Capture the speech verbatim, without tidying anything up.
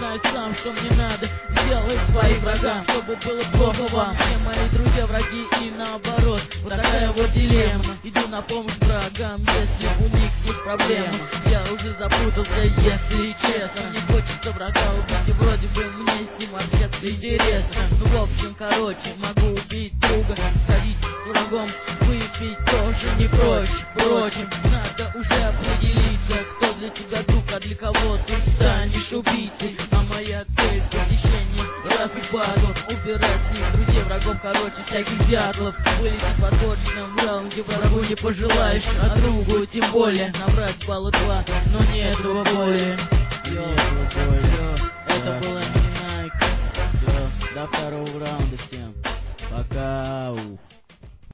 знаю сам, что мне надо сделать своим врагам, чтобы было плохо вам. Все мои друзья враги и наоборот. Вот такая вот дилемма. Иду на помощь врагам, если у них есть проблема. Я уже запутался, если честно. Мне хочется врага убить, и вроде бы мне с ним общаться интересно. Ну в общем, короче, могу убить друга, сходить с врагом, выпить тоже не проще. Впрочем, надо уже определиться, кто для тебя друг, а для кого ты станешь убийцей. А моя цель — посещение разных батлов, убирать с них друзей, врагов, короче, всяких дятлов. Вылететь в отборочном раунде врагу не пожелаешь, а другу тем более набрать балла два, но не этого более. Йо, йо, это был эм си Найк. Все, до второго раунда всем. Пока.